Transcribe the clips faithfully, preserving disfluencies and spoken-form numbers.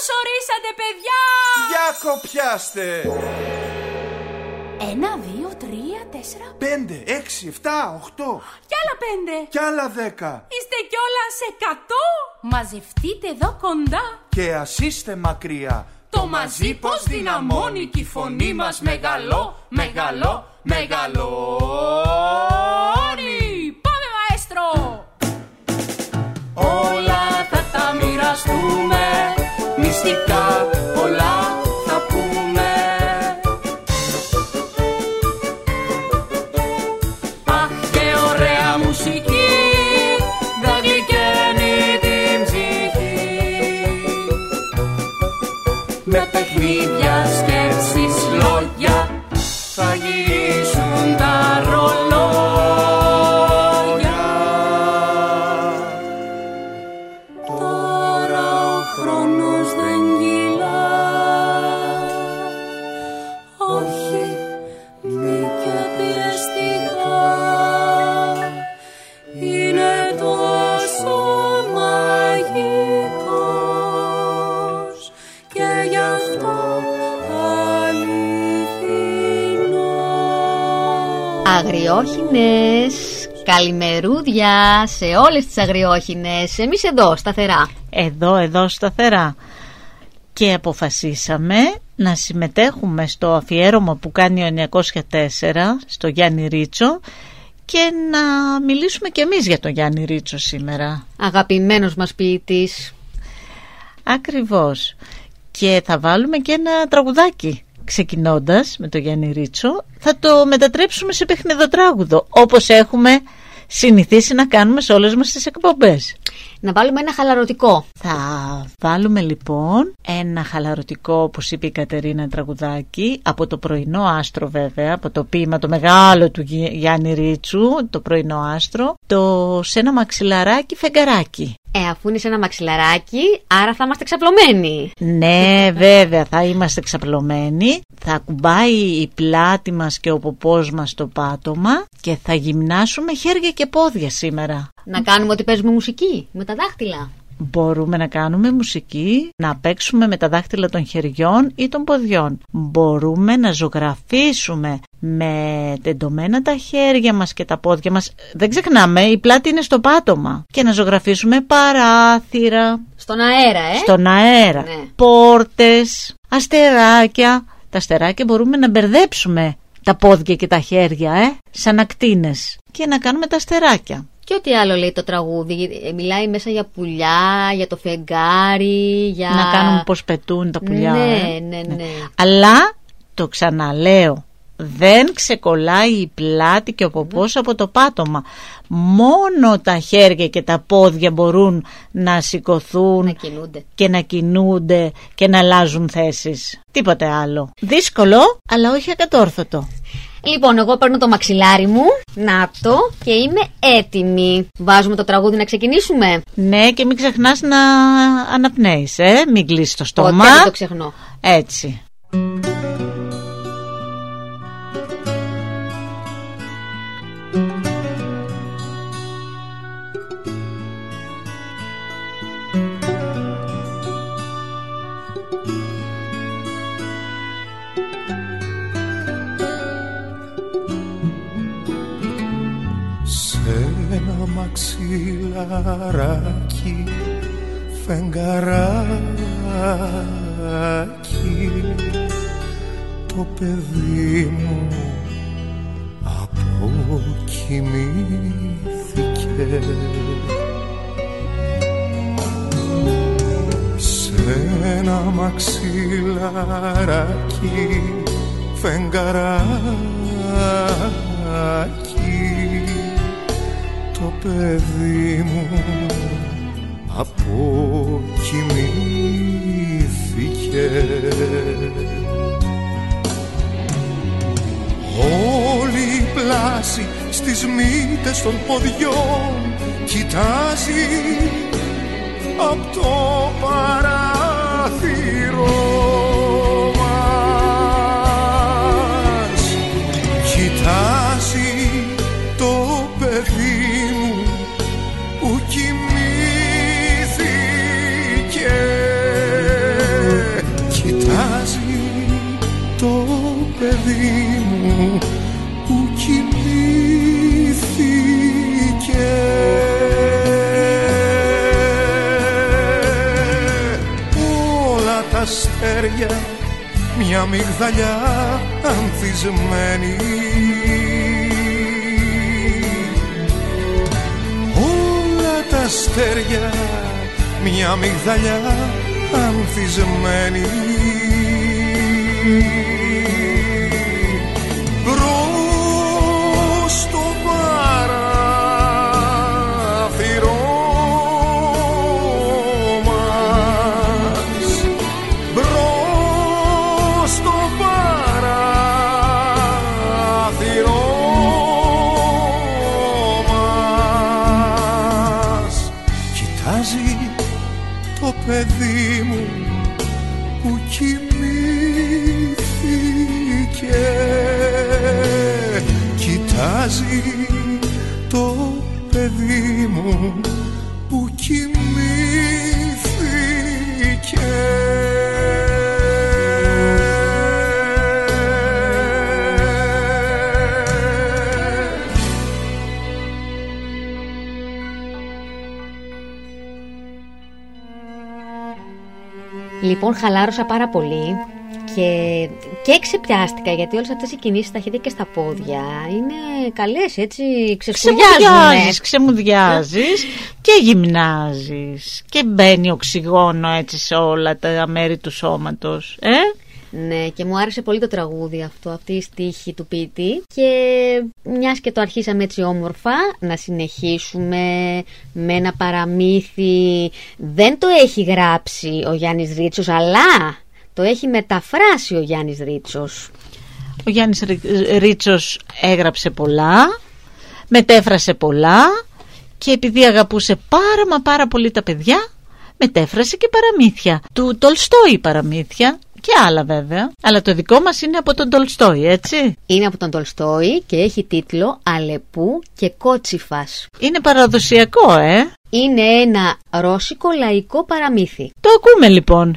Καλώς ορίσατε, παιδιά! Για κοπιάστε! Ένα, δύο, τρία, τέσσερα... Πέντε, έξι, εφτά, οχτώ... Κι άλλα πέντε... Κι άλλα δέκα... Είστε κιόλας εκατό... Μαζευτείτε εδώ κοντά... Και ας είστε μακριά... Το μαζί πως δυναμώνει κι η φωνή μας μεγαλώ, μεγαλώ, μεγαλώνει. Πάμε, μαέστρο! Όλα θα τα μοιραστούμε, μυστικά πολλά θα πούμε. Αχ, και ωραία μουσική, θα γλυκαίνει την ψυχή. Με παιχνίδια, σκέψεις, λόγια θα γυρίσουν τα ρολόγια. Τώρα ο χρόνος δεν κυλά, όχι μη και πιεστικά. Είναι τόσο μαγικός και γι' αυτό αληθινό. Αγριόχινες, καλημερούδια σε όλες τις αγριόχινες. Εμείς εδώ σταθερά. Εδώ, εδώ σταθερά. Και αποφασίσαμε να συμμετέχουμε στο αφιέρωμα που κάνει ο εννιακόσια τέσσερα στο Γιάννη Ρίτσο και να μιλήσουμε κι εμείς για τον Γιάννη Ρίτσο σήμερα. Αγαπημένος μας ποιητής. Ακριβώς. Και θα βάλουμε και ένα τραγουδάκι. Ξεκινώντας με τον Γιάννη Ρίτσο, θα το μετατρέψουμε σε παιχνιδοτράγουδο, όπως έχουμε συνηθίσει να κάνουμε σε όλες μας τις εκπομπές. Να βάλουμε ένα χαλαρωτικό. Θα βάλουμε λοιπόν ένα χαλαρωτικό, όπως είπε η Κατερίνα, τραγουδάκι από το Πρωινό Άστρο, βέβαια, από το ποίημα το μεγάλο του Γιάννη Ρίτσου, το Πρωινό Άστρο, το «Σ' ένα μαξιλαράκι φεγγαράκι». Ε, αφού είναι σε ένα μαξιλαράκι, άρα θα είμαστε ξαπλωμένοι. Ναι, βέβαια, θα είμαστε ξαπλωμένοι. Θα κουμπάει η πλάτη μας και ο ποπός μας στο πάτωμα και θα γυμνάσουμε χέρια και πόδια σήμερα. Να κάνουμε ότι παίζουμε μουσική με τα δάχτυλα. Μπορούμε να κάνουμε μουσική, να παίξουμε με τα δάχτυλα των χεριών ή των ποδιών. Μπορούμε να ζωγραφίσουμε με τεντωμένα τα χέρια μας και τα πόδια μας. Δεν ξεχνάμε, η πλάτη είναι στο πάτωμα. Και να ζωγραφίσουμε παράθυρα. Στον αέρα, ε! Στον αέρα. Ναι. Πόρτες, αστεράκια. Τα αστεράκια μπορούμε να μπερδέψουμε τα πόδια και τα χέρια, ε, σαν ακτίνες. Και να κάνουμε τα αστεράκια. Και ό,τι άλλο λέει το τραγούδι. Μιλάει μέσα για πουλιά, για το φεγγάρι, για... Να κάνουμε πως πετούν τα πουλιά. Ναι, ε. ναι, ναι, ναι. Αλλά, το ξαναλέω, δεν ξεκολλάει η πλάτη και ο ποπός από το πάτωμα. Μόνο τα χέρια και τα πόδια μπορούν να σηκωθούν, να κινούνται. και να κινούνται και να αλλάζουν θέσεις. Τίποτε άλλο. Δύσκολο, αλλά όχι ακατόρθωτο. Λοιπόν, εγώ παίρνω το μαξιλάρι μου, να το, και είμαι έτοιμη. Βάζουμε το τραγούδι να ξεκινήσουμε. Ναι, και μην ξεχνάς να αναπνέεις, ε? Μην κλείσεις το στόμα. Ποτέ δεν το ξεχνώ. Έτσι. Ένα μαξιλαράκι φεγγαράκι, το παιδί μου αποκοιμήθηκε. Σ' ένα μαξιλαράκι φεγγαράκι, το παιδί μου αποκοιμήθηκε. Όλη η πλάση στις μύτες των ποδιών κοιτάζει απ' το παράθυρο μας. Κοιτάζει το παιδί μου που κοιμήθηκε. παιδί μου που κοιμήθηκε. Όλα τα αστέρια μια μυγδαλιά ανθισμένη, όλα τα αστέρια μια μυγδαλιά ανθισμένη. Μπρος στο παράθυρο μας, μπρος στο παράθυρο μας κοιτάζει το παιδί μου που κοιμήθηκε. Κοιτάζει το παιδί μου που κοιμήθηκε. Λοιπόν, χαλάρωσα πάρα πολύ και, και ξεπιάστηκα, γιατί όλες αυτές οι κινήσεις στα χέρια και στα πόδια είναι καλές, έτσι, ξεσκουριάζουν. Ξεμουδιάζεις, ξεμουδιάζεις και γυμνάζεις και μπαίνει οξυγόνο έτσι σε όλα τα μέρη του σώματος, ε? Ναι, και μου άρεσε πολύ το τραγούδι αυτό, αυτή η στίχη του ποιητή. Και μιας και το αρχίσαμε έτσι όμορφα, να συνεχίσουμε με ένα παραμύθι. Δεν το έχει γράψει ο Γιάννης Ρίτσος, αλλά το έχει μεταφράσει ο Γιάννης Ρίτσος. Ο Γιάννης Ρίτσος έγραψε πολλά, μετέφρασε πολλά και επειδή αγαπούσε πάρα μα πάρα πολύ τα παιδιά, μετέφρασε και παραμύθια. Του Τολστόι παραμύθια. Και άλλα βέβαια, αλλά το δικό μας είναι από τον Τολστόι, έτσι. Είναι από τον Τολστόι και έχει τίτλο Αλεπού και Κότσιφας. Είναι παραδοσιακό, ε. Είναι ένα ρώσικο λαϊκό παραμύθι. Το ακούμε λοιπόν.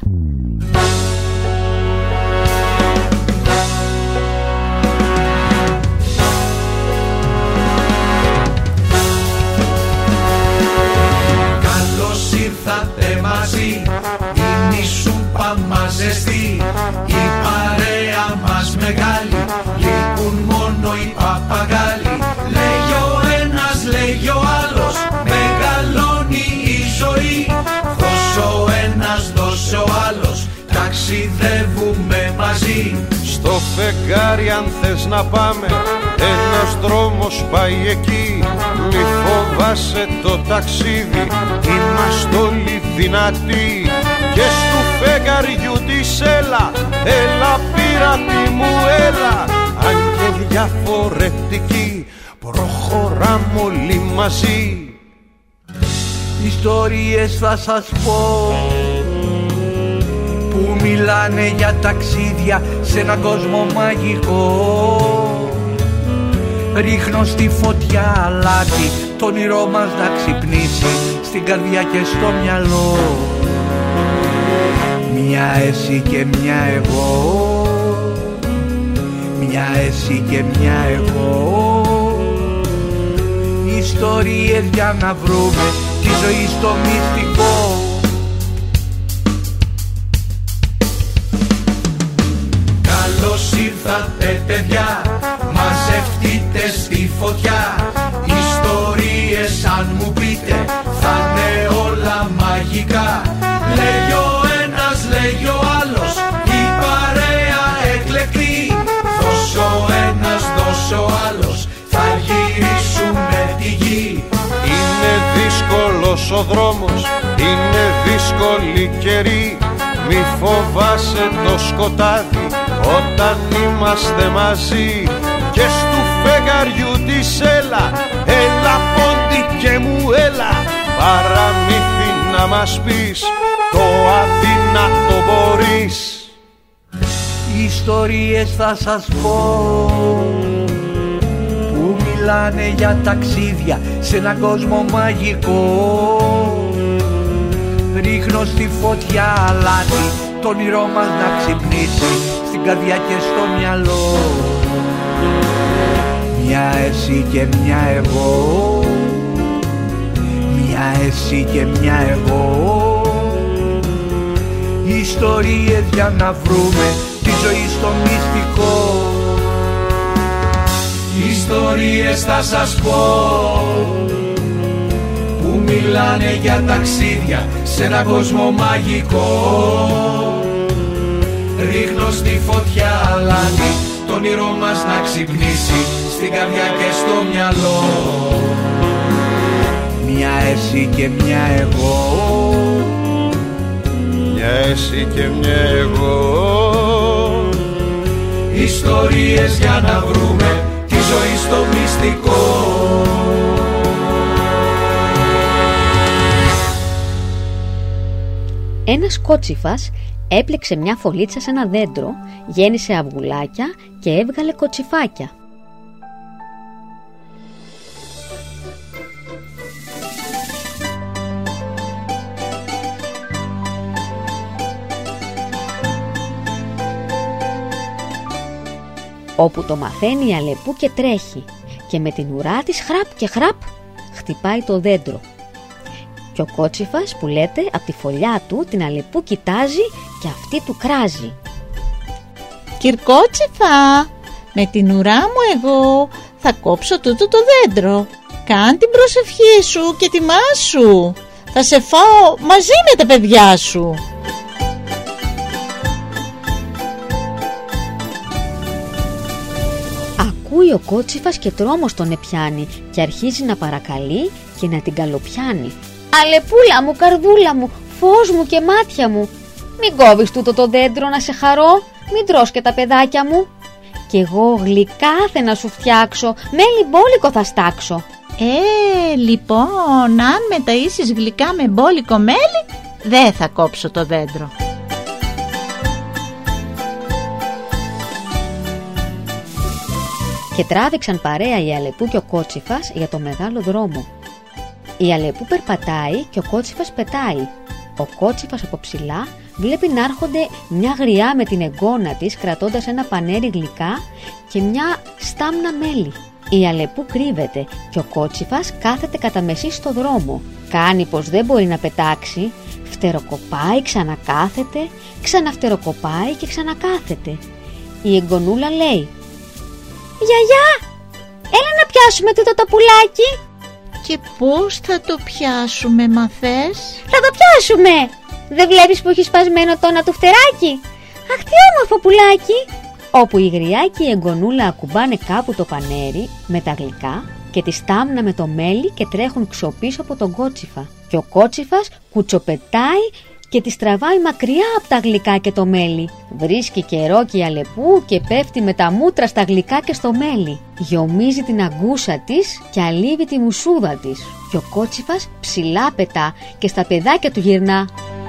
Καλώς ήρθατε μαζί, είναι η σούπα μας ζεστή, η παρέα μας μεγάλη, λείπουν μόνο οι παπαγάλοι. Λέει ο ένας, λέει ο άλλος, μεγαλώνει η ζωή, δώσε ο ένας, δώσε ο άλλος, ταξιδεύουμε μαζί. Στο φεγγάρι αν θες να πάμε, ένας δρόμος πάει εκεί. Μη φοβάσαι το ταξίδι, είμαστε όλοι δυνατοί. Και στου φεγγαριού της έλα, έλα πειρατή μου έλα. Αν και διαφορετική, προχωράμε όλοι μαζί. Ιστορίες θα σας πω που μιλάνε για ταξίδια σε έναν κόσμο μαγικό. Ρίχνω στη φωτιά αλάτι, το όνειρό μας να ξυπνήσει στην καρδιά και στο μυαλό. Μια εσύ και μια εγώ, μια εσύ και μια εγώ. Ιστορίες για να βρούμε τη ζωή στο μυστικό. Καλώς ήρθατε παιδιά, μαζευτείτε στη φωτιά. Ιστορίες αν μου πείτε θα είναι όλα μαγικά. Λέει ο ένας, λέει ο άλλος, η παρέα εκλεκτή. Δώσε ο ένας, δώσε ο άλλος, θα γυρίσουμε τη γη. Είναι δύσκολος ο δρόμος, είναι δύσκολη καιρή. Μη φοβάσαι το σκοτάδι όταν είμαστε μαζί. Και στου φεγγαριού της έλα, έλα πόντι και μου έλα. Παραμύθι να μας πεις, το αδύνατο μπορείς. Ιστορίες θα σας πω που μιλάνε για ταξίδια σε έναν κόσμο μαγικό. Ρίχνω στη φωτιά αλάτι, το όνειρό μας να ξυπνήσει στην καρδιά και στο μυαλό. Μια εσύ και μια εγώ, μια εσύ και μια εγώ. Ιστορίες για να βρούμε τη ζωή στο μυστικό. Ιστορίες θα σας πω που μιλάνε για ταξίδια σε ένα κόσμο μαγικό. Ρίχνω στη φωτιά αλάνι το όνειρό μας να ξυπνήσει στην καρδιά και στο μυαλό. Μια εσύ και μια εγώ, μια εσύ και μια εγώ. Ιστορίες για να βρούμε τη ζωή στο μυστικό. Ένας κότσιφας έπλεξε μια φωλίτσα σε ένα δέντρο, γέννησε αυγουλάκια και έβγαλε κοτσιφάκια. Όπου το μαθαίνει η Αλεπού και τρέχει και με την ουρά της χραπ και χραπ χτυπάει το δέντρο. Και ο κότσιφας που λέτε από τη φωλιά του την Αλεπού κοιτάζει και αυτή του κράζει. Κυρκότσιφα, με την ουρά μου εγώ θα κόψω τούτο το δέντρο. Κάν την προσευχή σου και τιμάσου. Θα σε φάω μαζί με τα παιδιά σου. Ακούει ο κότσιφας και τρόμος τον επιάνει και αρχίζει να παρακαλεί και να την καλοπιάνει. Αλεπούλα μου, καρδούλα μου, φως μου και μάτια μου, μην κόβεις τούτο το δέντρο να σε χαρώ, μην τρως και τα παιδάκια μου. Κι εγώ γλυκά θε να σου φτιάξω, μέλι μπόλικο θα στάξω. Ε, λοιπόν, αν με ταΐσεις γλυκά με μπόλικο μέλι, δεν θα κόψω το δέντρο. Και τράβηξαν παρέα η Αλεπού και ο κότσιφας για το μεγάλο δρόμο. Η Αλεπού περπατάει και ο κότσιφας πετάει. Ο κότσιφας από ψηλά βλέπει να έρχονται μια γριά με την εγγόνα της κρατώντας ένα πανέρι γλυκά και μια στάμνα μέλι. Η Αλεπού κρύβεται και ο κότσιφας κάθεται κατά μεσή στο δρόμο. Κάνει πως δεν μπορεί να πετάξει, φτεροκοπάει, ξανακάθεται, ξαναφτεροκοπάει και ξανακάθεται. Η εγγονούλα λέει: «Γιαγιά, έλα να πιάσουμε τούτο το πουλάκι». Και πώς θα το πιάσουμε, μα θες? «Θα το πιάσουμε! Δεν βλέπεις που έχει σπασμένο το ένα του φτεράκι? Αχ, τι όμορφο πουλάκι!» Όπου η γριά και η εγγονούλα ακουμπάνε κάπου το πανέρι με τα γλυκά και τη στάμνα με το μέλι και τρέχουν ξοπίσω από τον κότσιφα. Και ο κότσιφας κουτσοπετάει και τη τραβάει μακριά από τα γλυκά και το μέλι. Βρίσκει καιρό και η Αλεπού και πέφτει με τα μούτρα στα γλυκά και στο μέλι. Γιομίζει την αγκούσα της και αλείβει τη μουσούδα της. Και ο κότσιφας ψηλά πετά και στα παιδάκια του γυρνά.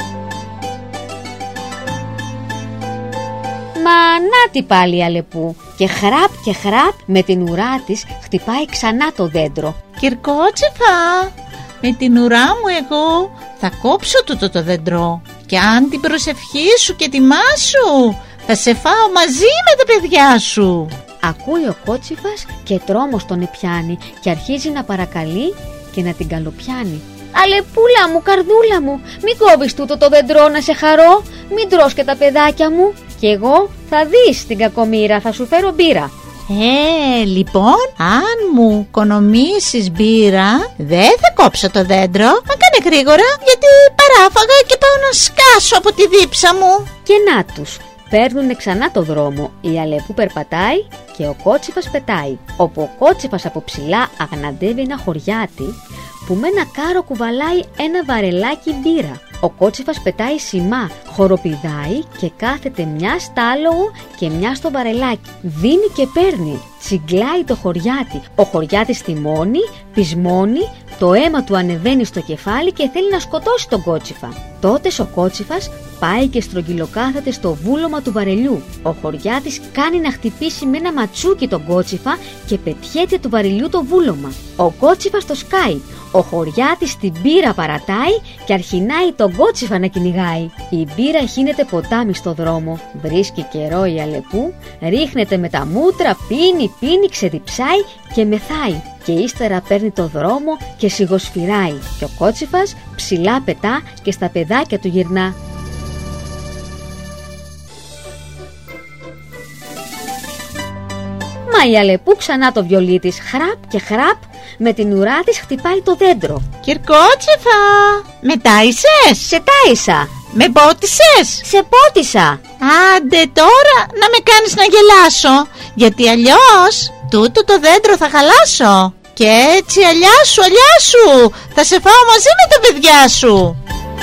Μα νάτι πάλι η Αλεπού και χραπ και χραπ με την ουρά της χτυπάει ξανά το δέντρο. Κυρκότσιφα, με την ουρά μου εγώ θα κόψω τούτο το δέντρο και αν την προσευχή σου και τιμάσου θα σε φάω μαζί με τα παιδιά σου. Ακούει ο κότσιφας και τρόμος τον επιάνει και αρχίζει να παρακαλεί και να την καλοπιάνει. «Αλεπούλα μου, καρδούλα μου, μην κόβεις τούτο το δέντρο να σε χαρώ, μην τρως και τα παιδάκια μου και εγώ θα δεις την κακομοίρα, θα σου φέρω μπύρα». Ε, λοιπόν, αν μου οικονομήσεις μπύρα, δεν θα κόψω το δέντρο. Μα κάνε γρήγορα, γιατί παράφαγα και πάω να σκάσω από τη δίψα μου. Και να τους, παίρνουνε ξανά το δρόμο. Η Αλεπού περπατάει και ο κότσιφας πετάει. Όπου ο κότσιφας από ψηλά αγναντεύει ένα χωριάτι που με ένα κάρο κουβαλάει ένα βαρελάκι μπύρα. Ο κότσιφας πετάει σημά, χοροπηδάει και κάθεται μια στα άλογο και μια στο βαρελάκι. Δίνει και παίρνει, τσιγκλάει το χωριάτι. Ο χωριάτης θυμώνει, πεισμώνει, το αίμα του ανεβαίνει στο κεφάλι και θέλει να σκοτώσει τον κότσιφα. Τότε ο κότσιφας πάει και στρογγυλοκάθεται στο βούλωμα του βαρελιού. Ο χωριάτης κάνει να χτυπήσει με ένα ματσούκι τον Κότσιφα και πετιέται του βαρελιού το βούλωμα. Ο Κότσιφας το σκάει. Ο χωριάτης την μπύρα παρατάει και αρχινάει τον Κότσιφα να κυνηγάει. Η μπύρα χύνεται ποτάμι στο δρόμο. Βρίσκει καιρό η Αλεπού, ρίχνεται με τα μούτρα, πίνει, πίνει, ξεδιψάει και μεθάει. Και ύστερα παίρνει το δρόμο και σιγοσφυράει. Και ο Κότσιφας ψηλά πετά και στα παιδάκια του γυρνά. Μα η Αλεπού ξανά το βιολί της χραπ και χραπ με την ουρά της χτυπάει το δέντρο. Κυρκότσιφα, με τάισες? Σε τάισα. Με πότισες? Σε πότισα. Άντε τώρα να με κάνεις να γελάσω, γιατί αλλιώς τούτο το δέντρο θα χαλάσω. Και έτσι αλιά σου, αλιά σου, θα σε φάω μαζί με τα παιδιά σου.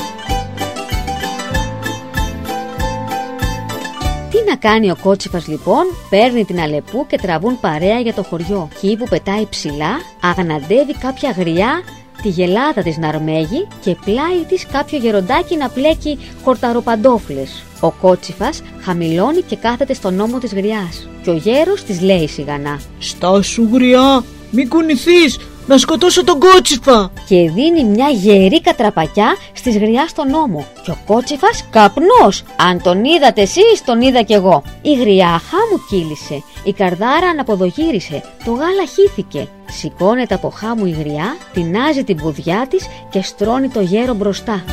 Τι να κάνει ο Κότσιφας λοιπόν? Παίρνει την Αλεπού και τραβούν παρέα για το χωριό. Κι που πετάει ψηλά, αγναντεύει κάποια γριά, τη γελάδα της να αρμέγει και πλάι της κάποιο γεροντάκι να πλέκει χορταροπαντόφλες. Ο Κότσιφας χαμηλώνει και κάθεται στον ώμο της γριάς. Και ο γέρος της λέει σιγανά: «Στάσου γριά, μην κουνηθείς, να σκοτώσω τον Κότσιφα!» Και δίνει μια γερή κατραπακιά στις γριά στον ώμο. Και ο Κότσιφας καπνός. Αν τον είδατε εσείς, τον είδα κι εγώ. Η γριά χάμου κύλησε, η καρδάρα αναποδογύρισε, το γάλα χύθηκε. Σηκώνεται από χάμου η γριά, τεινάζει την πουδιά της και στρώνει το γέρο μπροστά.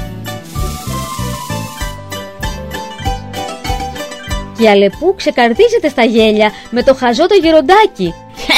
Και η Αλεπού ξεκαρδίζεται στα γέλια με το χαζό το γεροντάκι.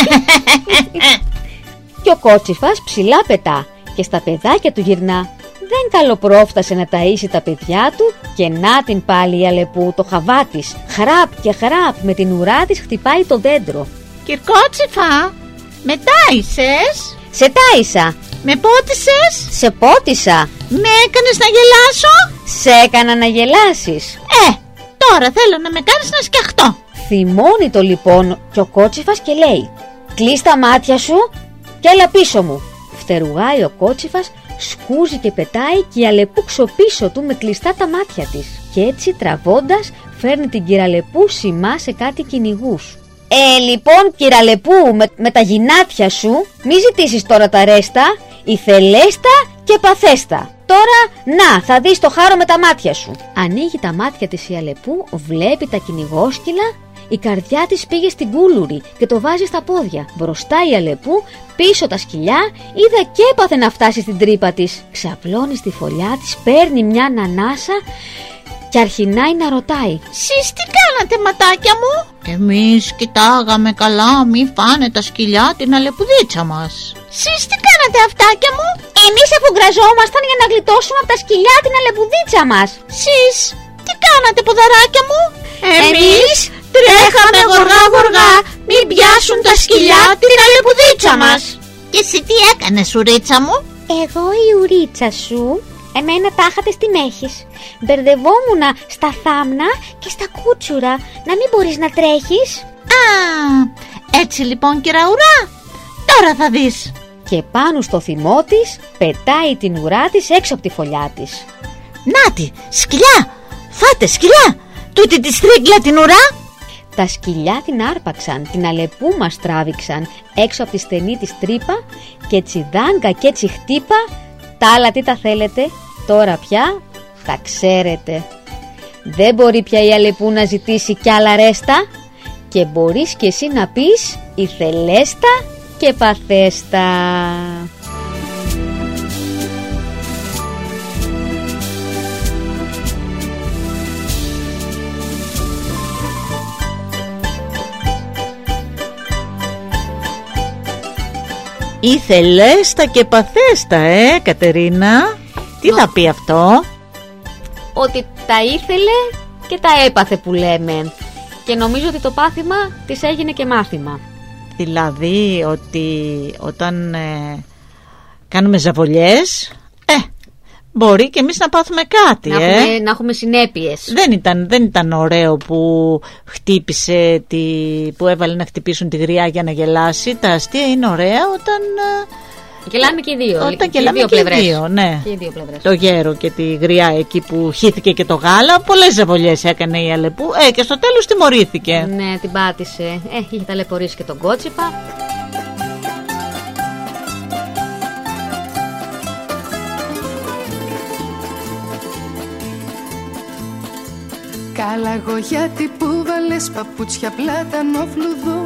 Και ο Κότσιφας ψηλά πετά και στα παιδάκια του γυρνά. Δεν καλοπρόφτασε να ταΐσει τα παιδιά του και να την πάλι η Αλεπού το χαβά της. Χραπ και χραπ με την ουρά της χτυπάει το δέντρο. Κυρκότσιφα, με τάισες? Σε τάισα. Με πότισες? Σε πότισα. Με έκανες να γελάσω? Σε έκανα να γελάσεις. Ε, τώρα θέλω να με κάνεις να σκιαχτώ. Θυμώνει το λοιπόν και ο Κότσιφας και λέει: «Κλείς τα μάτια σου και έλα πίσω μου». Φτερουγάει ο Κότσιφας, σκούζει και πετάει και η Αλεπού ξοπίσω του με κλειστά τα μάτια της. Και έτσι τραβώντας φέρνει την κυραλεπού σημά σε κάτι κυνηγούς. «Ε, λοιπόν κυραλεπού, με, με τα γυνάτια σου μη ζητήσεις τώρα τα ρέστα, ηθελέστα και παθέστα. Τώρα να, θα δεις το χάρο με τα μάτια σου». Ανοίγει τα μάτια της η Αλεπού, βλέπει τα κυνηγόσκυλα. Η καρδιά της πήγε στην κούλουρη και το βάζει στα πόδια. Μπροστά η Αλεπού, πίσω τα σκυλιά, είδα και έπαθε να φτάσει στην τρύπα της. Ξαπλώνει στη φωλιά της, παίρνει μια ανανάσα και αρχινάει να ρωτάει: «Σεις τι κάνατε ματάκια μου?» «Εμείς κοιτάγαμε καλά μη φάνε τα σκυλιά την αλεπουδίτσα μας». «Σεις τι κάνατε αυτάκια μου?» «Εμείς αφού γκραζόμασταν για να γλιτώσουμε από τα σκυλιά την αλεπουδίτσα μας». «Σεις τι κάνατε ποδαράκια μου?» «Εμείς τρέχαμε γοργά γοργά μην πιάσουν τα σκυλιά την αλεπουδίτσα μας». «Και εσύ τι έκανες ουρίτσα μου?» «Εγώ η ουρίτσα σου, εμένα τάχατε στη μέχης. Μπερδευόμουνα στα θάμνα και στα κούτσουρα, να μην μπορείς να τρέχεις». «Α, έτσι λοιπόν κυραουρά, τώρα θα δεις». Και πάνω στο θυμό της πετάει την ουρά της έξω από τη φωλιά της. «Νάτι, σκυλιά, φάτε σκυλιά, τούτη τη στρίγκλα την ουρά». Τα σκυλιά την άρπαξαν, την αλεπού μας τράβηξαν έξω από τη στενή της τρύπα και έτσι δάγκα και έτσι χτύπα. Τα άλλα τι τα θέλετε, τώρα πια τα ξέρετε. Δεν μπορεί πια η Αλεπού να ζητήσει κι άλλα ρέστα και μπορείς κι εσύ να πεις ηθελέστα και παθέστα. Ήθελέστα και παθέστα, ε, Κατερίνα. Τι Νο... θα πει αυτό? Ότι τα ήθελε και τα έπαθε που λέμε. Και νομίζω ότι το πάθημα της έγινε και μάθημα. Δηλαδή ότι όταν ε, κάνουμε ζαβολιές, ε, μπορεί και εμείς να πάθουμε κάτι. Να, ε. έχουμε, να έχουμε συνέπειες. Δεν ήταν, δεν ήταν ωραίο που χτύπησε, τη, που έβαλε να χτυπήσουν τη γριά για να γελάσει. Τα αστεία είναι ωραία όταν ε, Γελάμε και οι δύο. Όταν και γελάμε οι δύο και οι πλευρές. δύο, ναι. Και οι δύο πλευρές. Το γέρο και τη γριά εκεί που χύθηκε και το γάλα, πολλές ζαβολιές έκανε η Αλεπού. Ε, και στο τέλος τιμωρήθηκε. Ναι, την πάτησε. Ε, είχε ταλαιπωρήσει και τον Κότσιπα. Καλά εγώ γιατί που βάλες παπούτσια πλάτανο φλουδό,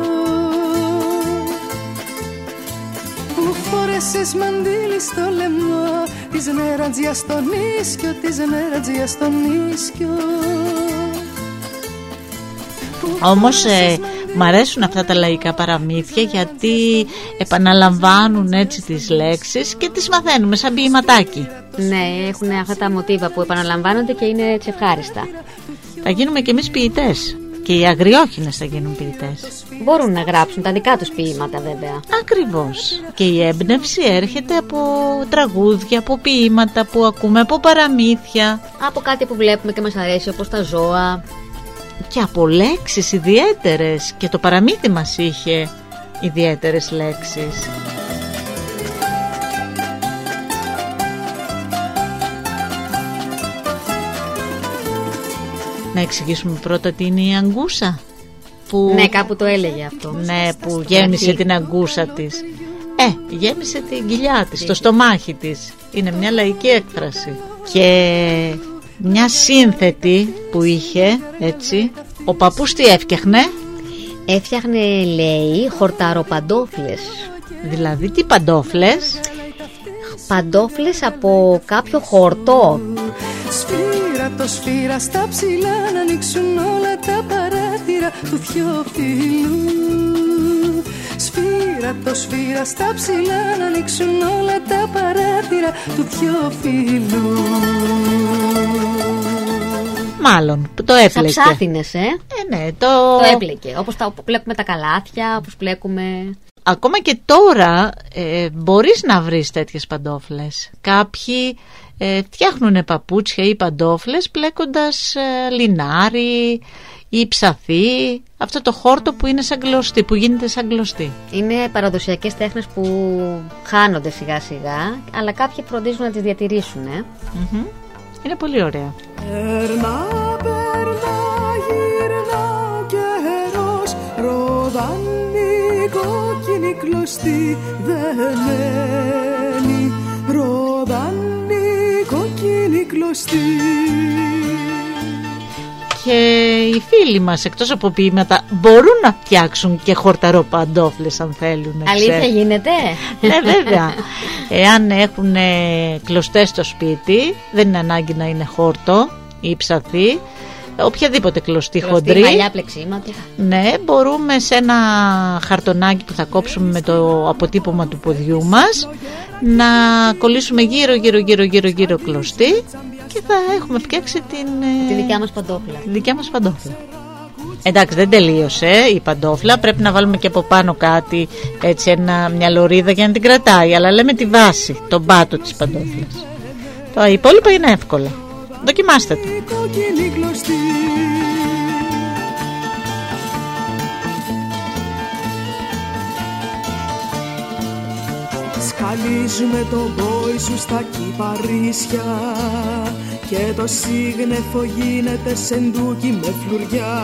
που φόρεσες μαντήλι στο λαιμό, της νερατζιά στο νίσκιο, της νερατζιά στο νίσκιο. Όμως ε, μ' αρέσουν αυτά τα λαϊκά παραμύθια γιατί επαναλαμβάνουν έτσι τις λέξεις και τις μαθαίνουμε σαν ποιηματάκι. Ναι, έχουν αυτά τα μοτίβα που επαναλαμβάνονται και είναι έτσι ευχάριστα. Θα γίνουμε κι εμείς ποιητές. Και οι αγριόχινες θα γίνουν ποιητές. Μπορούν να γράψουν τα δικά τους ποίηματα βέβαια. Ακριβώς. Και η έμπνευση έρχεται από τραγούδια, από ποίηματα που ακούμε, από παραμύθια. Από κάτι που βλέπουμε και μας αρέσει, όπως τα ζώα. Και από λέξεις ιδιαίτερες. Και το παραμύθι μας είχε ιδιαίτερες λέξεις. Να εξηγήσουμε πρώτα τι είναι η αγκούσα. Που... Ναι, κάπου το έλεγε αυτό. Ναι, που γέμισε την αγκούσα της. Ε, γέμισε την κοιλιά της, το στομάχι της. Είναι μια λαϊκή έκφραση. Και μια σύνθετη που είχε, έτσι. Ο παππούς τι έφτιαχνε? Έφτιαχνε, λέει, χορταροπαντόφλες. Δηλαδή τι παντόφλες? Παντόφλες από κάποιο χορτό. Σφύρα το σφύρα στα ψηλά, να ανοίξουν όλα τα παράθυρα του θειοφύλου. Σφύρα το σφύρα στα ψηλά, να ανοίξουν όλα τα παράθυρα του θειοφύλου. Μάλλον, που το έπλεκε. Σαν ψάθινες, ε. Ε, ναι, το... Το έπλεκε, όπως τα πλέκουμε τα καλάθια, όπως πλέκουμε... Ακόμα και τώρα ε, μπορείς να βρεις τέτοιες παντόφλες. Κάποιοι ε, φτιάχνουν παπούτσια ή παντόφλες πλέκοντας ε, λινάρι ή ψαθί. Αυτό το χόρτο που είναι σαν γλωστή, που γίνεται σαν γλωστή. Είναι παραδοσιακές τέχνες που χάνονται σιγά σιγά, αλλά κάποιοι φροντίζουν να τις διατηρήσουν, ε. Mm-hmm. Είναι πολύ ωραία. Περνά, περνά, γυρνά καιρός, ροδάνει κόκκινη κλωστή δεμένη, ροδάνει κόκκινη κλωστή. Και οι φίλοι μας εκτός από ποίηματα μπορούν να φτιάξουν και χορταροπαντόφλες αν θέλουν. Αλήθεια ξέρετε. Γίνεται? Ναι βέβαια. Εάν έχουν κλωστές στο σπίτι δεν είναι ανάγκη να είναι χόρτο ή ψαθί. Οποιαδήποτε κλωστή, κλωστή χοντρή, μαλλιά, πλεξίματα. Ναι, μπορούμε σε ένα χαρτονάκι που θα κόψουμε με το αποτύπωμα του ποδιού μας να κολλήσουμε γύρω γύρω γύρω γύρω γύρω κλωστή και θα έχουμε φτιάξει την... Τη δικιά μας παντόφλα. Τη δικιά μας παντόφλα. Εντάξει, δεν τελείωσε η παντόφλα. Πρέπει να βάλουμε και από πάνω κάτι, έτσι, ένα, μια λωρίδα για να την κρατάει. Αλλά λέμε τη βάση, τον πάτο της παντόφλας. Τα υπόλοιπα είναι εύκολα. Δοκιμάστε το. Σκαλίζουμε τον πόη σου στα κυπαρίσια και το σύγνεφο γίνεται σεντούκι με φλουριά.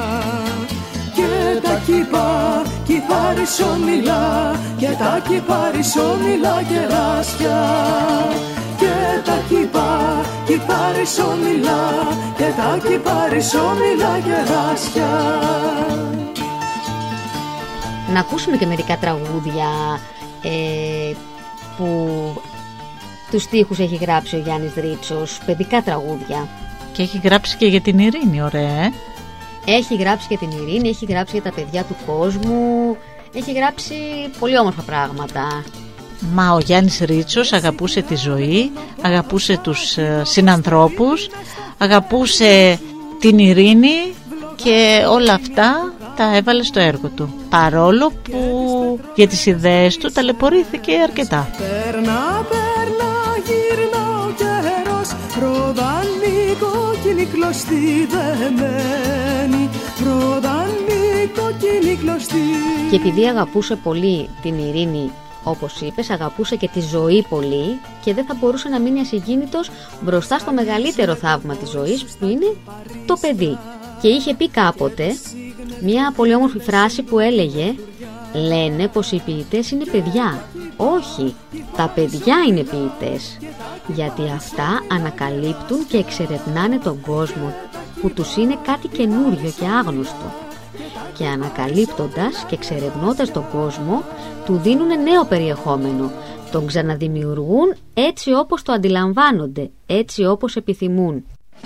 Και τα κυπά, κυπάρισομιλά, και τα κυπάρισομιλά κεράσια. Και τα κυπά, κυπάρισομιλά, και τα κυπάρισομιλά κεράσια. Να ακούσουμε και μερικά τραγούδια ε, που τους στίχους έχει γράψει ο Γιάννης Ρίτσος, παιδικά τραγούδια. Και έχει γράψει και για την ειρήνη, ωραία, ε? Έχει γράψει για την ειρήνη, έχει γράψει για τα παιδιά του κόσμου, έχει γράψει πολύ όμορφα πράγματα. Μα ο Γιάννης Ρίτσος αγαπούσε τη ζωή, αγαπούσε τους ε, συνανθρώπους, αγαπούσε την ειρήνη και όλα αυτά τα έβαλε στο έργο του. Παρόλο που για τις ιδέες του ταλαιπωρήθηκε αρκετά. Περνά, περνά, γυρνά ο καιρός, ροδάνει κόκκινη κλωστή δεμένη, ροδάνει κόκκινη κλωστή. Και επειδή αγαπούσε πολύ την ειρήνη Όπως είπες, αγαπούσε και τη ζωή πολύ και δεν θα μπορούσε να μείνει ασυγκίνητος μπροστά στο μεγαλύτερο θαύμα της ζωής, που είναι το παιδί. Και είχε πει κάποτε μια πολύ όμορφη φράση που έλεγε: λένε πως οι ποιητές είναι παιδιά. Όχι, τα παιδιά είναι ποιητές, γιατί αυτά ανακαλύπτουν και εξερευνάνε τον κόσμο που τους είναι κάτι καινούριο και άγνωστο. Και ανακαλύπτοντας και εξερευνώντας τον κόσμο, του δίνουν νέο περιεχόμενο, τον ξαναδημιουργούν έτσι όπως το αντιλαμβάνονται, έτσι όπως επιθυμούν.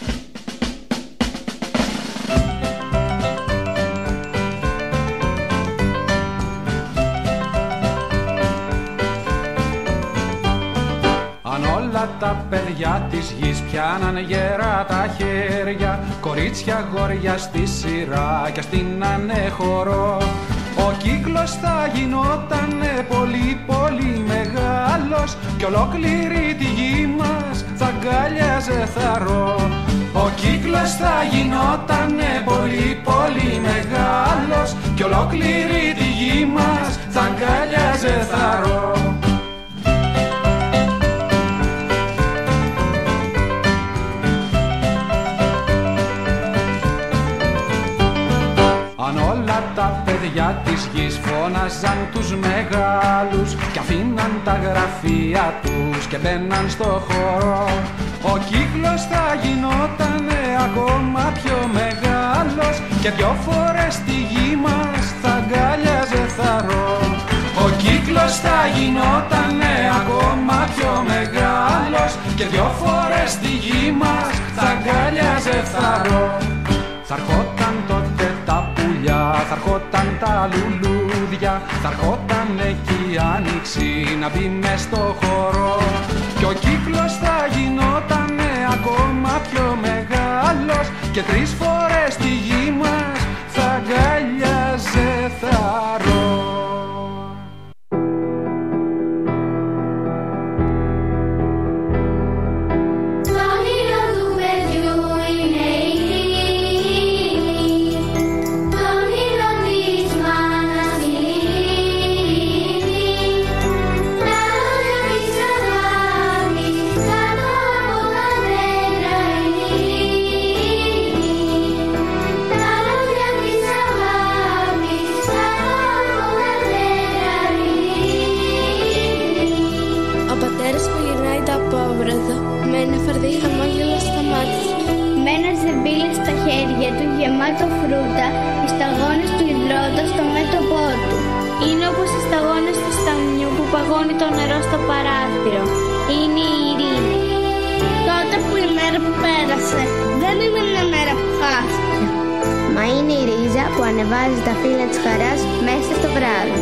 Τα παιδιά της γης πιάναν γερά τα χέρια, κορίτσια γόρια στη σειρά κι αστείνανε χορό. Ο κύκλος θα γινότανε πολύ πολύ μεγάλος κι ολόκληρη τη γη μας θα αγκάλιαζε θαρώ. Ο κύκλος θα γινότανε πολύ πολύ μεγάλος κι ολόκληρη τη γη μας θα αγκάλιαζε θαρώ. Τα παιδιά της γης φώναζαν τους μεγάλους κι αφήναν τα γραφεία τους και μπαίναν στο χώρο. Ο κύκλος θα γινότανε ακόμα πιο μεγάλος και δυο φορές τη γη μας θα αγκάλιαζε θαρώ. Ο κύκλος θα γινότανε ακόμα πιο μεγάλος και δυο φορές τη γη μας θα αγκάλιαζε θαρώ. Θα ερχόταν τότε τα πουλιά, θα ερχόταν τα λουλούδια, θα ερχόταν εκεί η άνοιξη να μπει μες στο χώρο. Και ο κύκλος θα γινότανε ακόμα πιο μεγάλος και τρεις φορές τη γη μας θα αγκάλιαζε θαρώ. Γεμάτο φρούτα, οι σταγόνες του ιδρώντας στο μέτωπό του. Είναι όπως οι σταγόνες του σταμνιού που παγώνει το νερό στο παράθυρο. Είναι η ειρήνη. Τότε που η μέρα που πέρασε δεν είναι μια μέρα που χάθηκε, μα είναι η ρίζα που ανεβάζει τα φύλλα της χαράς μέσα στο βράδυ.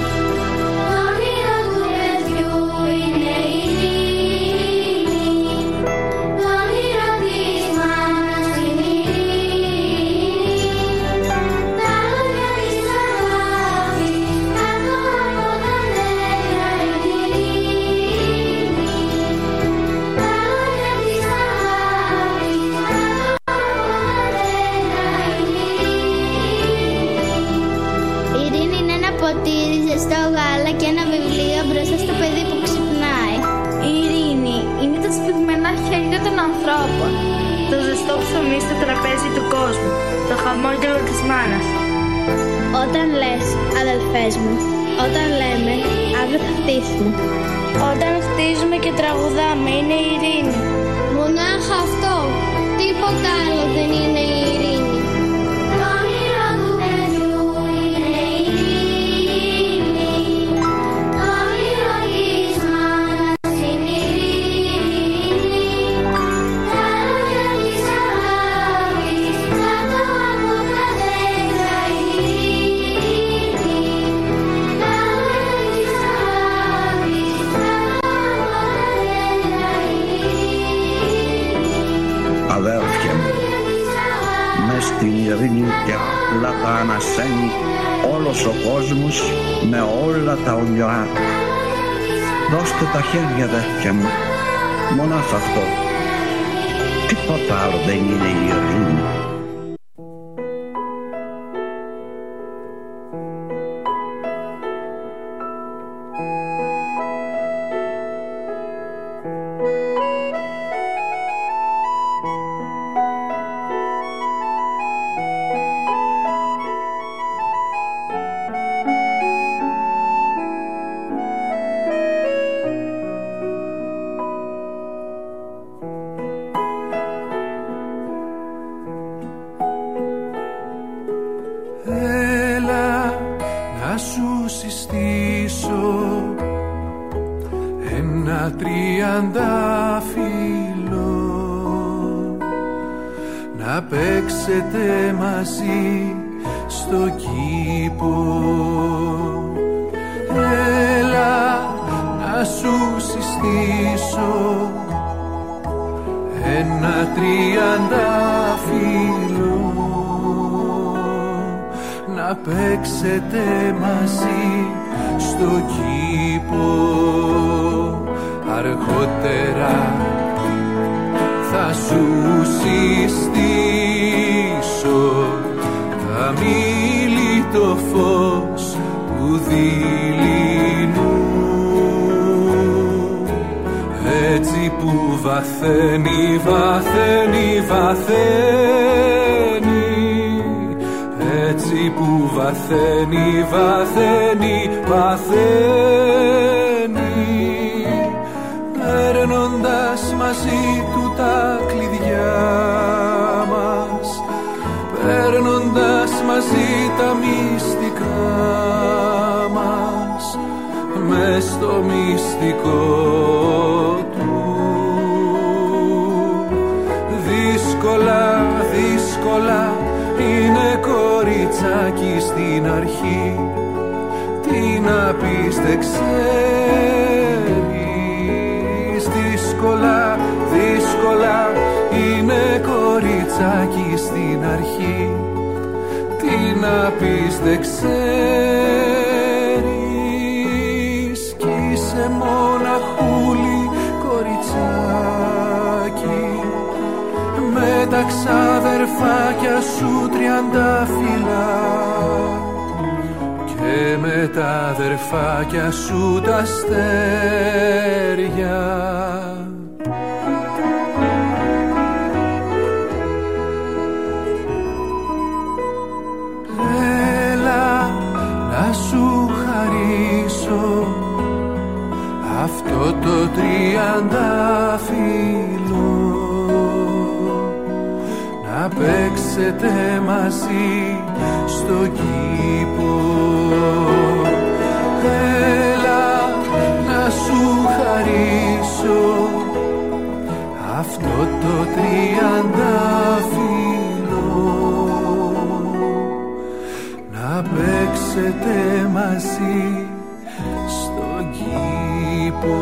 Στο γάλα και ένα βιβλίο μπροστά στο παιδί που ξυπνάει. Η ειρήνη είναι τα σφιγμένα χέρια των ανθρώπων, το ζεστό ψωμί στο τραπέζι του κόσμου, το χαμόγελο της μάνας. Όταν λες αδελφές μου, όταν λέμε αύριο θα χτίσουμε, όταν χτίζουμε και τραγουδάμε, είναι η ειρήνη. Μονάχα αυτό, τίποτα άλλο δεν είναι η ειρήνη. Αδέρφια μου, μες στην ειρήνη και απλά τα ανασένει όλος ο κόσμος με όλα τα όνειρά του. Δώστε τα χέρια, αδέρφια μου, μονάχα αυτό, τίποτα άλλο δεν είναι η ειρήνη. ένα τριαντάφυλλο, να παίξετε μαζί στο κήπο. Έλα να σου συστήσω ένα τριαντάφυλλο, να παίξετε μαζί στο κήπο. Αργότερα θα σου συστήσω χαμήλει το φως του δειλινού, έτσι που βαθαίνει, βαθαίνει, βαθαίνει, έτσι που βαθαίνει, βαθαίνει, βαθαίνει, παίρνοντας μαζί του τα κλειδιά μας, παίρνοντας μαζί τα μυστικά μας, μες στο μυστικό του. Δύσκολα, δύσκολα είναι κοριτσάκι στην αρχή, τι να πεις δεν ξέρεις. Δύσκολα, δύσκολα είναι κοριτσάκι στην αρχή, τι να πεις δεν ξέρεις. Κι είσαι μοναχούλη κοριτσάκι, με τα ξαδερφάκια σου τριαντάφυλλα και με τα αδερφάκια σου τα αστέρια. Σου χαρίσω αυτό το τριαντάφυλλο, να παίξετε μαζί στο κήπο. Έλα να σου χαρίσω αυτό το τριαντάφυλλο, να παίξετε μαζί στον κήπο.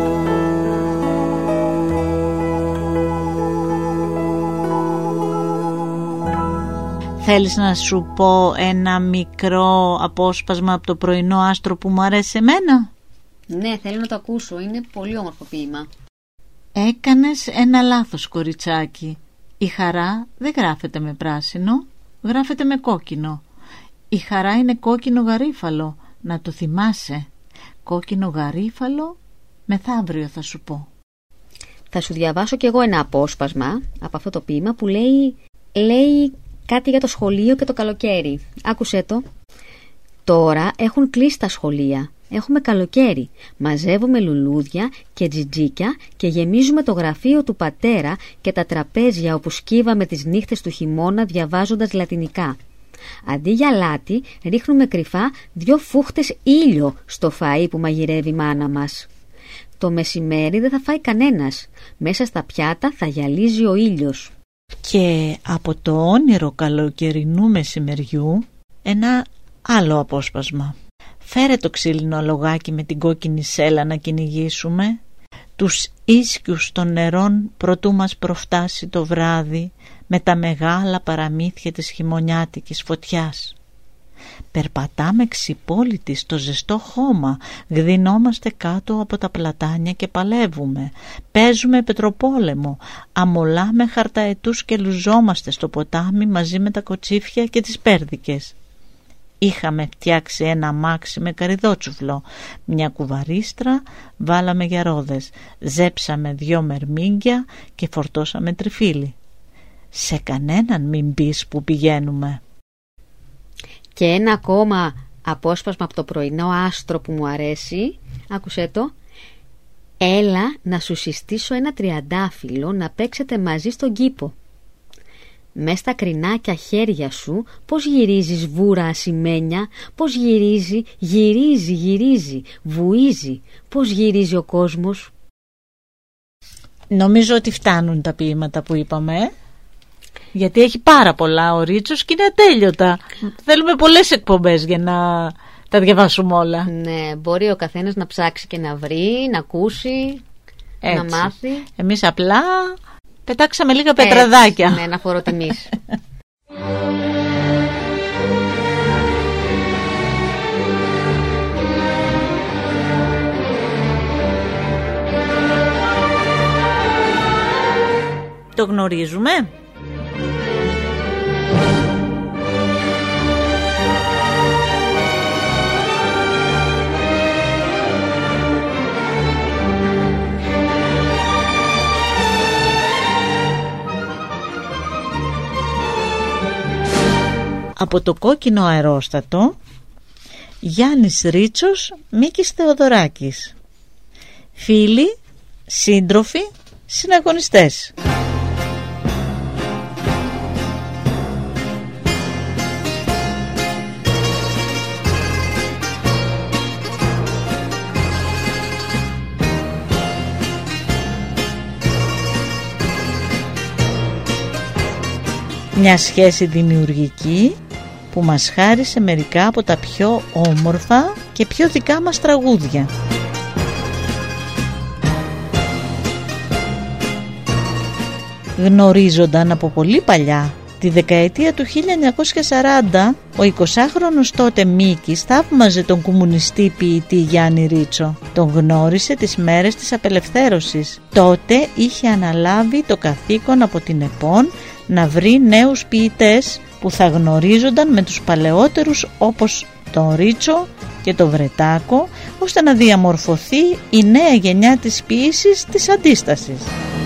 Θέλεις να σου πω ένα μικρό απόσπασμα από το πρωινό άστρο που μου αρέσει εμένα? Ναι, θέλω να το ακούσω, είναι πολύ όμορφο ποίημα. Έκανες ένα λάθος, κοριτσάκι. Η χαρά δεν γράφεται με πράσινο, γράφεται με κόκκινο. Η χαρά είναι κόκκινο γαρίφαλο, να το θυμάσαι. Κόκκινο γαρίφαλο, μεθαύριο θα σου πω. Θα σου διαβάσω κι εγώ ένα απόσπασμα από αυτό το ποίημα που λέει, λέει κάτι για το σχολείο και το καλοκαίρι. Άκουσέ το. Τώρα έχουν κλείσει τα σχολεία. Έχουμε καλοκαίρι. Μαζεύουμε λουλούδια και τζιτζίκια και γεμίζουμε το γραφείο του πατέρα και τα τραπέζια όπου σκύβαμε τις νύχτες του χειμώνα διαβάζοντας λατινικά. Αντί για λάτι, ρίχνουμε κρυφά δυο φούχτες ήλιο στο φαΐ που μαγειρεύει η μάνα μας. Το μεσημέρι δεν θα φάει κανένας. Μέσα στα πιάτα θα γυαλίζει ο ήλιος. Και από το όνειρο καλοκαιρινού μεσημεριού ένα άλλο απόσπασμα. Φέρε το ξύλινο αλογάκι με την κόκκινη σέλα να κυνηγήσουμε, τους ίσκιους των νερών προτού μας προφτάσει το βράδυ με τα μεγάλα παραμύθια της χειμωνιάτικης φωτιάς. Περπατάμε ξυπόλυτοι στο ζεστό χώμα, γδινόμαστε κάτω από τα πλατάνια και παλεύουμε, παίζουμε πετροπόλεμο, αμολάμε χαρταετούς και λουζόμαστε στο ποτάμι μαζί με τα κοτσίφια και τις πέρδικες. Είχαμε φτιάξει ένα αμάξι με καρυδότσουφλο, μια κουβαρίστρα, βάλαμε για ρόδες, ζέψαμε δυο μερμήγκια και φορτώσαμε τριφύλι. Σε κανέναν μην πεις που πηγαίνουμε. Και ένα ακόμα απόσπασμα από το πρωινό άστρο που μου αρέσει. Άκουσέ το. Έλα να σου συστήσω ένα τριαντάφυλλο να παίξετε μαζί στον κήπο. Μες στα κρινάκια χέρια σου πως γυρίζεις βούρα ασημένια, πως γυρίζει, γυρίζει, γυρίζει, βουίζει, πως γυρίζει ο κόσμος. Νομίζω ότι φτάνουν τα ποίηματα που είπαμε, γιατί έχει πάρα πολλά ο Ρίτσος και είναι ατέλειωτα. Θέλουμε πολλές εκπομπές για να τα διαβάσουμε όλα. Ναι, μπορεί ο καθένας να ψάξει και να βρει, να ακούσει, έτσι, να μάθει. Εμείς απλά πετάξαμε λίγα πετραδάκια. Έτσι, ναι, να φοροτιμής. Το γνωρίζουμε. Από το κόκκινο αερόστατο, Γιάννης Ρίτσος, Μίκης Θεοδωράκης. Φίλοι, σύντροφοι, συναγωνιστές. Μια σχέση δημιουργική που μας χάρισε μερικά από τα πιο όμορφα και πιο δικά μας τραγούδια. Γνωρίζονταν από πολύ παλιά. Τη δεκαετία του χίλια εννιακόσια σαράντα ο εικοσάχρονος τότε Μίκης θαύμαζε τον κομμουνιστή ποιητή Γιάννη Ρίτσο. Τον γνώρισε τις μέρες της απελευθέρωσης. Τότε είχε αναλάβει το καθήκον από την ΕΠΟΝ να βρει νέους ποιητές που θα γνωρίζονταν με τους παλαιότερους, όπως τον Ρίτσο και τον Βρετάκο, ώστε να διαμορφωθεί η νέα γενιά της ποίησης της αντίστασης.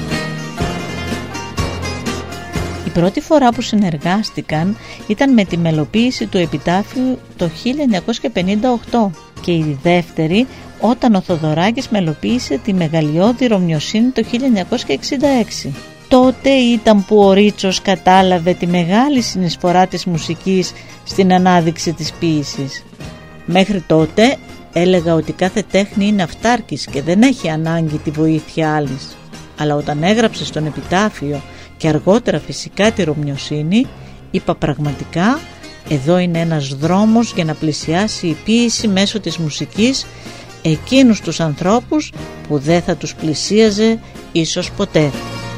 Η πρώτη φορά που συνεργάστηκαν ήταν με τη μελοποίηση του επιτάφιου το χίλια εννιακόσια πενήντα οκτώ και η δεύτερη όταν ο Θοδωράκης μελοποίησε τη μεγαλειώδη Ρωμιοσύνη το χίλια εννιακόσια εξήντα έξι. Τότε ήταν που ο Ρίτσος κατάλαβε τη μεγάλη συνεισφορά της μουσικής στην ανάδειξη της ποίησης. Μέχρι τότε έλεγα ότι κάθε τέχνη είναι αυτάρκης και δεν έχει ανάγκη τη βοήθεια άλλης. Αλλά όταν έγραψε στον επιτάφιο και αργότερα φυσικά τη Ρωμιοσύνη, είπα πραγματικά εδώ είναι ένας δρόμος για να πλησιάσει η ποίηση μέσω της μουσικής εκείνους τους ανθρώπους που δεν θα τους πλησίαζε ίσως ποτέ.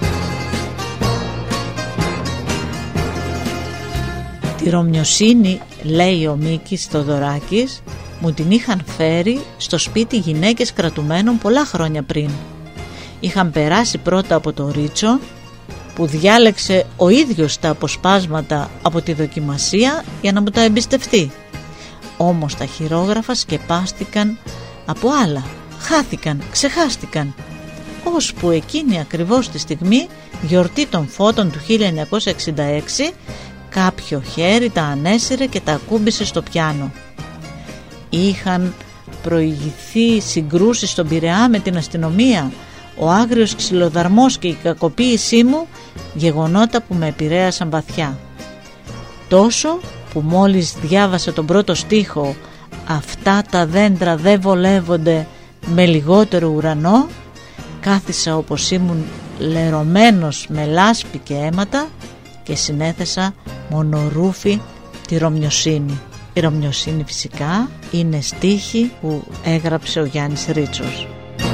Τη Ρωμιοσύνη, λέει ο Μίκης Θεοδωράκης, μου την είχαν φέρει στο σπίτι γυναίκες κρατουμένων πολλά χρόνια πριν. Είχαν περάσει πρώτα από το Ρίτσο, που διάλεξε ο ίδιος τα αποσπάσματα από τη δοκιμασία για να μου τα εμπιστευτεί. Όμως τα χειρόγραφα σκεπάστηκαν από άλλα, χάθηκαν, ξεχάστηκαν, ώσπου εκείνη ακριβώς τη στιγμή, γιορτή των Φώτων του χίλια εννιακόσια εξήντα έξι, κάποιο χέρι τα ανέσυρε και τα ακούμπησε στο πιάνο. Είχαν προηγηθεί συγκρούσεις στον Πειραιά με την αστυνομία, ο άγριος ξυλοδαρμός και η κακοποίησή μου, γεγονότα που με επηρέασαν βαθιά. Τόσο που μόλις διάβασα τον πρώτο στίχο «Αυτά τα δέντρα δεν βολεύονται με λιγότερο ουρανό», κάθισα όπως ήμουν λερωμένος με λάσπη και αίματα και συνέθεσα μονορούφι τη Ρωμιοσύνη. Η Ρωμιοσύνη φυσικά είναι στίχη που έγραψε ο Γιάννης Ρίτσος.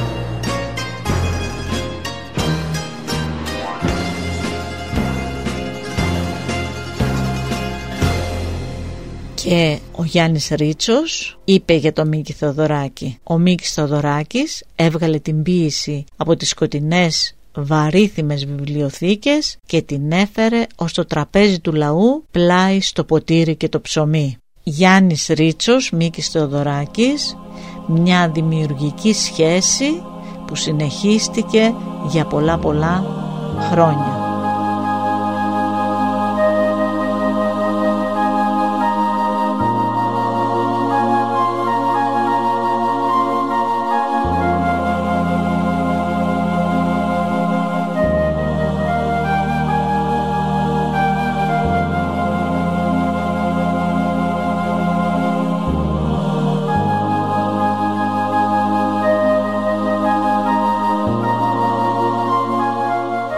Και ο Γιάννης Ρίτσος είπε για τον Μίκη Θεοδωράκη. Ο Μίκης Θεοδωράκης έβγαλε την ποίηση από τις σκοτεινές βαρύθιμες βιβλιοθήκες και την έφερε ως το τραπέζι του λαού πλάι στο ποτήρι και το ψωμί. Γιάννης Ρίτσος, Μίκης Θεοδωράκης, μια δημιουργική σχέση που συνεχίστηκε για πολλά πολλά χρόνια.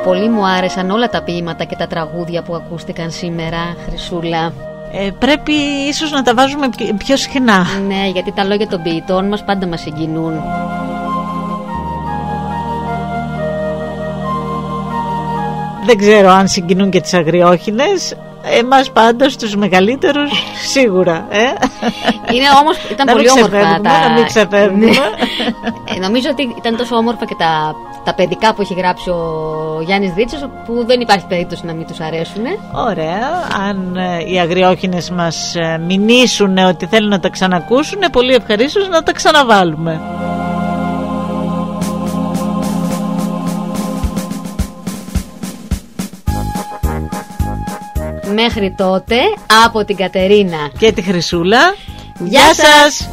πολύ μου άρεσαν όλα τα ποίηματα και τα τραγούδια που ακούστηκαν σήμερα, Χρυσούλα. Ε, πρέπει ίσως να τα βάζουμε πιο συχνά. Ναι, γιατί τα λόγια των ποιητών μας πάντα μας συγκινούν. Δεν ξέρω αν συγκινούν και τις αγριόχινες. Εμάς πάντως τους μεγαλύτερους σίγουρα, ε? Είναι όμως, ήταν πολύ όμορφα τα... Να μην ξεφεύγουμε. ε, Νομίζω ότι ήταν τόσο όμορφα και τα, τα παιδικά που έχει γράψει ο Γιάννης Δίτσος, που δεν υπάρχει περίπτωση να μην τους αρέσουν. Ωραία. Αν ε, οι αγριόχινες μας ε, μηνύσουν ότι θέλουν να τα ξανακούσουν, πολύ ευχαρίστως να τα ξαναβάλουμε. Μέχρι τότε, από την Κατερίνα και τη Χρυσούλα, γεια σας!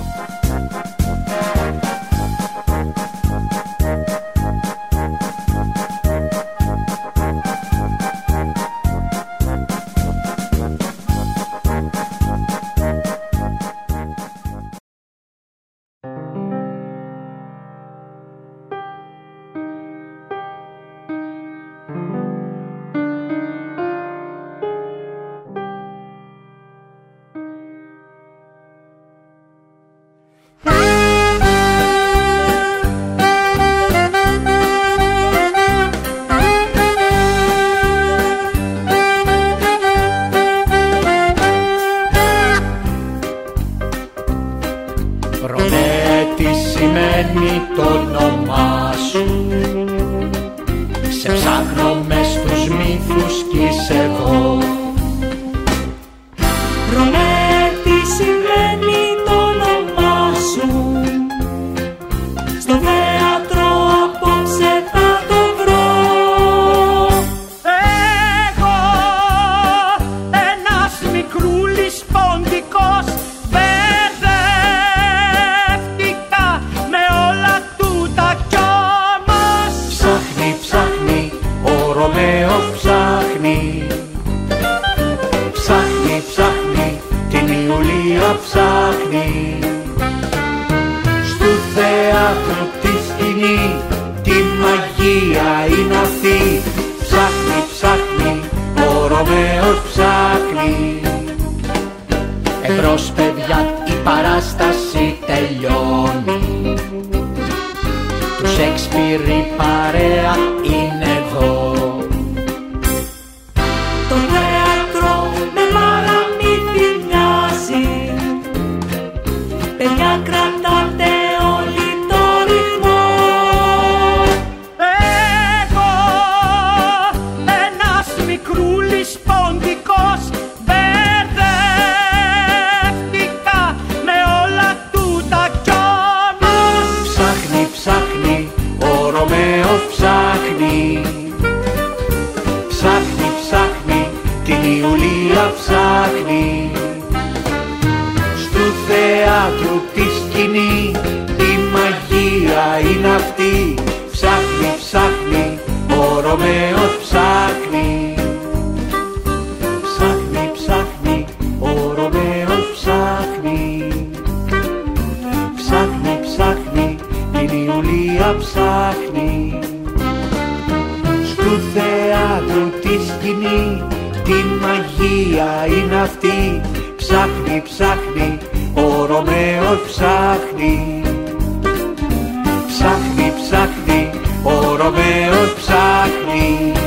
Ψάχνει, ψάχνει, ο Ρωμαίος ψάχνει.